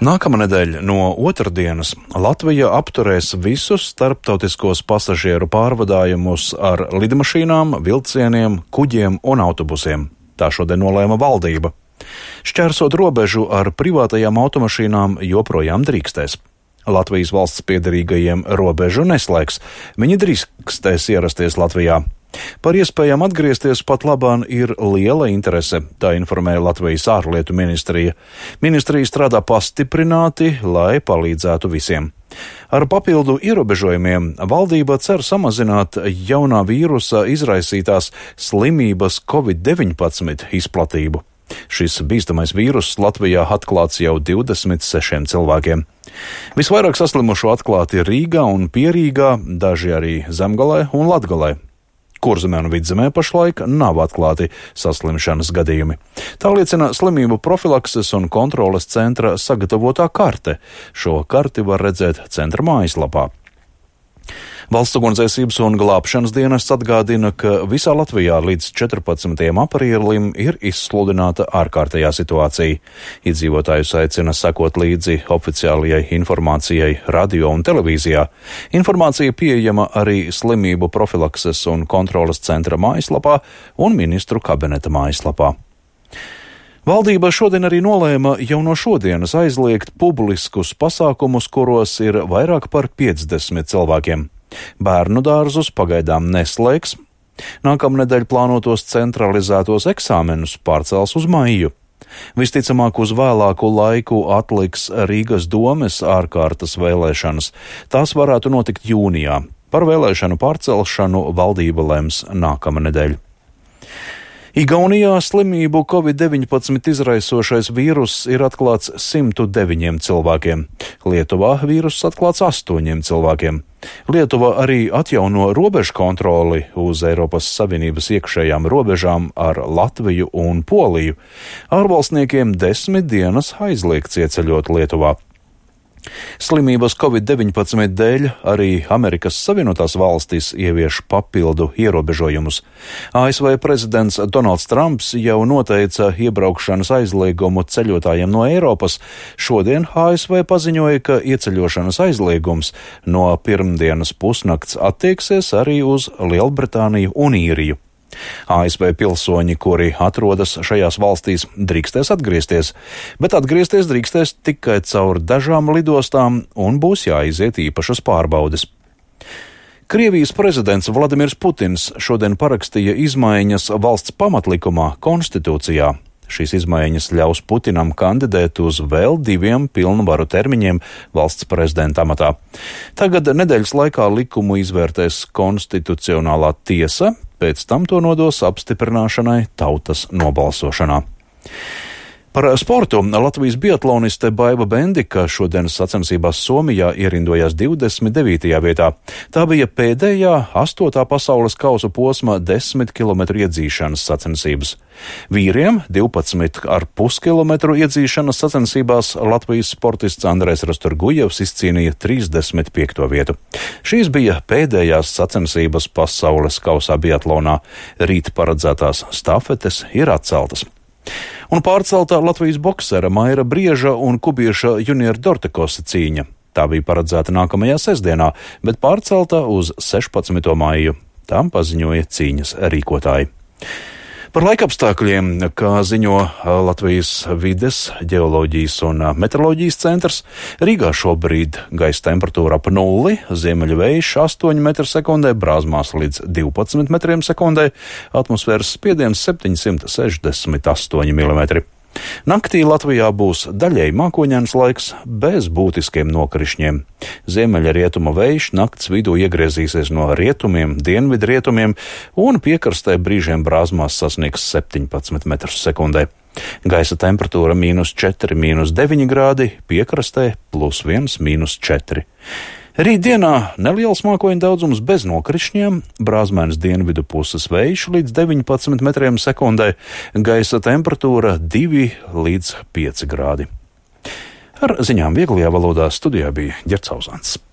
Nākamnedēļ no otrdienas Latvija apturēs visus starptautiskos pasažieru pārvadājumus ar lidmašīnām, vilcieniem, kuģiem un autobusiem. Tā šodien nolēma valdība. Šķērsot robežu ar privātajām automašīnām joprojām drīkstēs. Latvijas valsts piederīgajiem robežu neslēgs. Viņi drīkstēs ierasties Latvijā. Par iespējām atgriezties pat labāk ir liela interese, tā informēja Latvijas ārlietu ministrija. Ministrija strādā pastiprināti, lai palīdzētu visiem. Ar papildu ierobežojumiem valdība cer samazināt jaunā vīrusa izraisītās slimības Covid-19 izplatību. Šis bīstamais vīruss Latvijā atklāts jau 26 cilvēkiem. Visvairāk saslimušo atklāti Rīgā un Pierīgā, daži arī Zemgalē un Latgalē. Kurzemē un Vidzemē pašlaik nav atklāti saslimšanas gadījumi. Tā liecina slimību profilakses un kontroles centra sagatavotā karte. Šo karti var redzēt centra mājaslapā. Valsts ugunsdzēsības un glābšanas dienests atgādina, ka visā Latvijā līdz 14. aprīlim ir izsludināta ārkārtējā situācija. Iedzīvotājus aicina sekot līdzi oficiālajai informācijai radio un televīzijā. Informācija pieejama arī slimību profilakses un kontroles centra mājaslapā un ministru kabineta mājaslapā. Valdība šodien arī nolēma jau no šodienas aizliegt publiskus pasākumus, kuros ir vairāk par 50 cilvēkiem. Bērnu dārzus pagaidām neslēgs. Nākamnedēļ plānotos centralizētos eksāmenus pārcels uz maiju. Visticamāk uz vēlāku laiku atliks Rīgas domes ārkārtas vēlēšanas. Tās varētu notikt jūnijā. Par vēlēšanu pārcelšanu valdība lems nākamnedēļ. Igaunijā slimību Covid-19 izraisošais vīruss ir atklāts 109 cilvēkiem. Lietuvā vīruss atklāts 8 cilvēkiem. Lietuva arī atjauno robežu kontroli uz Eiropas Savienības iekšējām robežām ar Latviju un Poliju. Ārvalstniekiem 10 dienas aizliegts ieceļot Lietuvā. Slimības Covid-19 dēļ arī Amerikas Savienotās valstis ievieš papildu ierobežojumus. ASV prezidents Donalds Trumps jau noteica iebraukšanas aizliegumu ceļotājiem no Eiropas. Šodien ASV paziņoja, ka ieceļošanas aizliegums no pirmdienas pusnakts attieksies arī uz Lielbritāniju un Īriju. ASV pilsoņi, kuri atrodas šajās valstīs, drīkstēs atgriezties, bet atgriezties drīkstēs tikai caur dažām lidostām un būs jāiziet īpašas pārbaudes. Krievijas prezidents Vladimirs Putins šodien parakstīja izmaiņas valsts pamatlikumā, konstitūcijā. Šīs izmaiņas ļaus Putinam kandidēt uz vēl 2 pilnvaru termiņiem valsts prezidenta amatā. Tagad nedēļas laikā likumu izvērtēs konstitucionālā tiesa, pēc tam to nodos apstiprināšanai tautas nobalsošanā. Par sportu Latvijas biatloniste Baiva Bendika šodienas sacensībās Somijā ierindojās 29. vietā. Tā bija pēdējā 8. pasaules kausa posma 10 km iedzīšanas sacensības. Vīriem 12,5 km iedzīšanas sacensībās Latvijas sportists Andrejs Rasturgujevs izcīnīja 35. vietu. Šīs bija pēdējās sacensības pasaules kausā biatlonā. Rīt paredzētās stafetes ir atceltas. Un pārceltā Latvijas boksera Maira Brieža un kubieša juniora Dortekosa cīņa. Tā bija paredzēta nākamajā sestdienā, bet pārceltā uz 16. maiju. Tām paziņoja cīņas rīkotāji. Par laikapstākļiem, kā ziņo Latvijas vides, ģeoloģijas un meteoroloģijas centrs, Rīgā šobrīd gaisa temperatūra ap 0, ziemeļu vējš 8 m/sekundē, brāzmās līdz 12 m/sekundē, atmosfēras spiediens 768 mm. Naktī Latvijā būs daļēji mākoņains laiks bez būtiskiem nokrišņiem. Ziemeļrietuma vējš nakts vidū iegriezīsies no rietumiem, dienvidrietumiem un piekrastē brīžiem brāzmās sasniegs 17 m/sekundē. Gaisa temperatūra -4, -9 grādi, piekrastē +1, -4. Rītdienā neliels mākoņu daudzums bez nokrišņiem, brāzmēns dienvidu puses vējš līdz 19 m/sekundē, gaisa temperatūra 2 līdz 5 grādi. Ar ziņām vieglajā valodā studijā bija Ģercauzāns.